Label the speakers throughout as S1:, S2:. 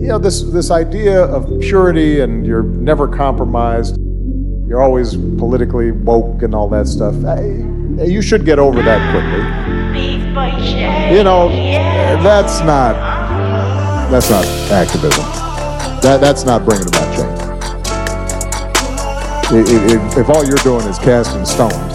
S1: this idea of purity and you're never compromised, you're always politically woke and all that stuff. You should get over that quickly. That's not activism. That's not bringing about change. If all you're doing is casting stones,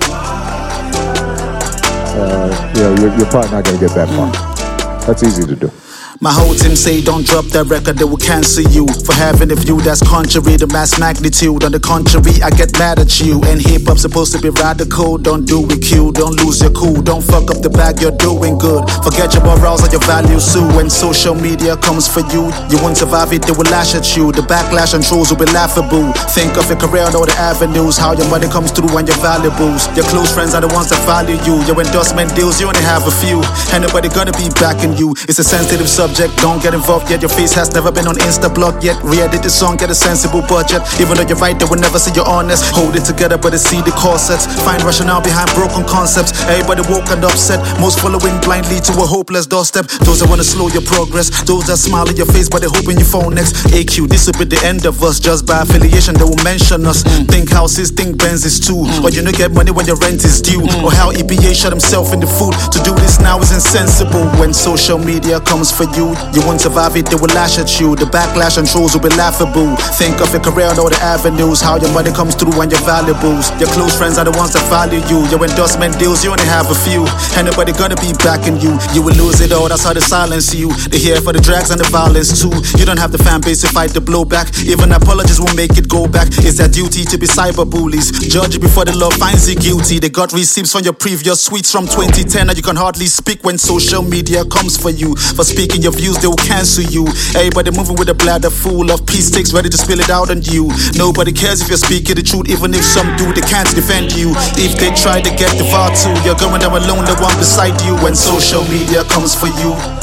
S1: you're probably not going to get that far. That's easy to do.
S2: My whole team say don't drop that record, they will cancel you for having a view that's contrary to mass magnitude. On the contrary, I get mad at you. And hip-hop's supposed to be radical. Don't do it cute, don't lose your cool. Don't fuck up the bag, you're doing good. Forget your morals and your values too. When social media comes for you, you won't survive it, they will lash at you. The backlash and trolls will be laughable. Think of your career and all the avenues, how your money comes through and your valuables. Your close friends are the ones that value you. Your endorsement deals, you only have a few. Ain't nobody gonna be backing you. It's a sensitive subject, don't get involved yet. Your face has never been on Instablock yet. Re-edit the song, get a sensible budget. Even though you're right, they will never see you're honest. Hold it together, but they see the corsets. Find rationale behind broken concepts. Everybody woke and upset. Most following blindly to a hopeless doorstep. Those that wanna slow your progress, those that smile at your face but they hoping you phone next. AQ, this will be the end of us. Just by affiliation, they will mention us. Think houses, think Benzes too. Or you don't get money when your rent is due. Or how EPA shut himself in the food. To do this now is insensible. When social media comes for you won't survive it, they will lash at you. The backlash and trolls will be laughable. Think of your career and all the avenues, how your money comes through and your valuables. Your close friends are the ones that value you. Your endorsement deals, you only have a few. Ain't nobody gonna be backing you. You will lose it all, that's how they silence you. They're here for the drags and the violence too. You don't have the fan base to fight the blowback. Even apologies won't make it go back. It's their duty to be cyberbullies. Judge you before the law finds you guilty. They got receipts from your previous tweets from 2010 and you can hardly speak when social media comes for you. For speaking your views, they will cancel you. Everybody moving with a bladder full of pea sticks ready to spill it out on you. Nobody cares if you're speaking the truth, even if some do, they can't defend you. If they try to get the VAR too, you're going down alone, the one beside you. When social media comes for you,